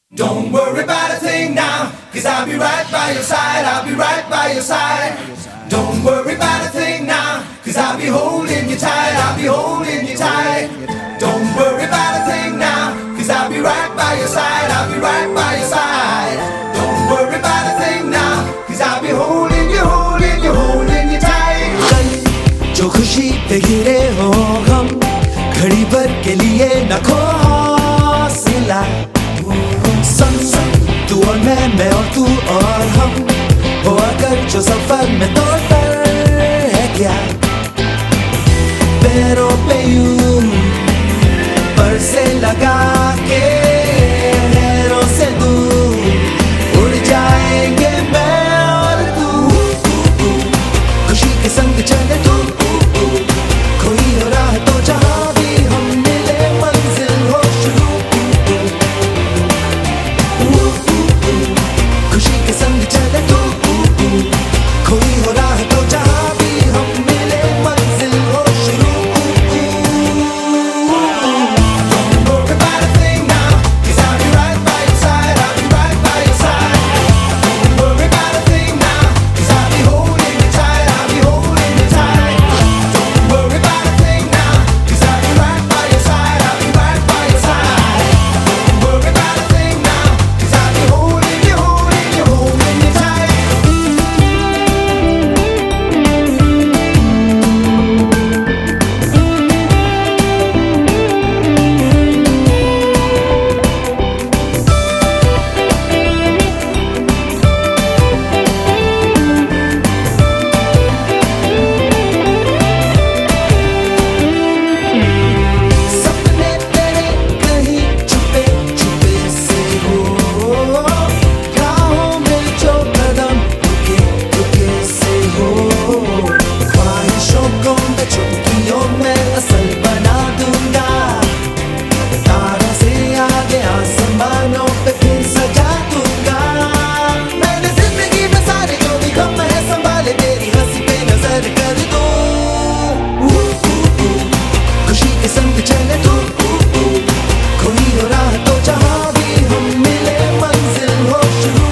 Don't worry about a thing now, 'cause I'll be right by your side, I'll be right by your side. Don't worry about a thing now, 'cause I'll be holding you tight, I'll be holding you tight. Don't worry about a thing now, 'cause I'll be right by your side, I'll be right by your side. Don't worry about a thing now, 'cause I'll be holding you, holding you, holding you tight. कल जो खुशी पे गिरे हो हम, घड़ी भर के लिए न खो हौसला। तू और मैं और तू और हम हो अगर जो सफर में तो डर है क्या। पैरों पे यूं पर से लगा के पैरों से दूर उड़ जाएंगे मैं और तू। खुशी के संग चले तू, कोई हो राह तो जहाँ भी हम मिले मंजिल हो शुरू। खुशी के संग चले तू, कोई हो राह तो जहाँ भी हम मिले मंजिल हो शुरू। Don't worry about a thing now, 'cause I'll be right by your side, I'll be right by your side. Don't worry about a thing now, 'cause I'll be holding you tight, I'll be holding you tight. Don't worry about a thing now, 'cause I'll be right by your side, I'll be right by your side. Don't worry about a thing now, 'cause I'll be holding you, holding you, holding you tight. सपने तेरे कहीं छुपे छुपे से हो, राहों में जो कदम रुके रुके से हो। ख्वाहिशों को मैं चुटकियों में असल बना दूंगा, तारों से आगे आसमानों पे फिर सजा दूंगा। मैंने जिंदगी में सारे जो भी गम है संभाले, तेरी हंसी पे नजर कर दूं। खुशी के संग चले तू, कोई हो राह तो जहाँ भी हम मिले मंजिल हो शुरू।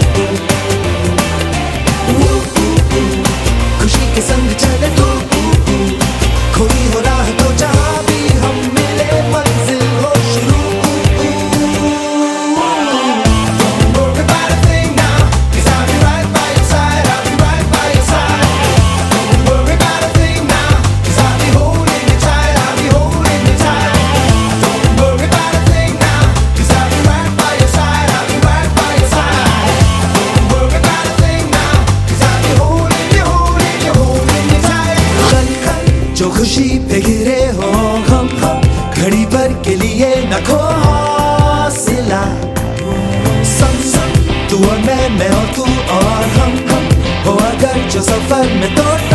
खुशी के संग चले तू, कोई हो राह तो जहाँ भी हम मिले मंजिल हो शुरू। Don't worry about a thing now, 'cause I'll be right by your side, I'll be right by your side. Don't worry about a thing now, 'cause I'll be holding you tight, I'll be holding you tight. Don't worry about a thing now, 'cause I'll be right by your side, I'll be right by your side. Don't worry about a thing now, 'cause I'll be holding you, holding you, holding you tight. कल जो खुशी पे गिरे हो हम, घड़ी भर के लिए न खो हौसला। तू और मैं और तू और हम हो अगर जो सफर में तो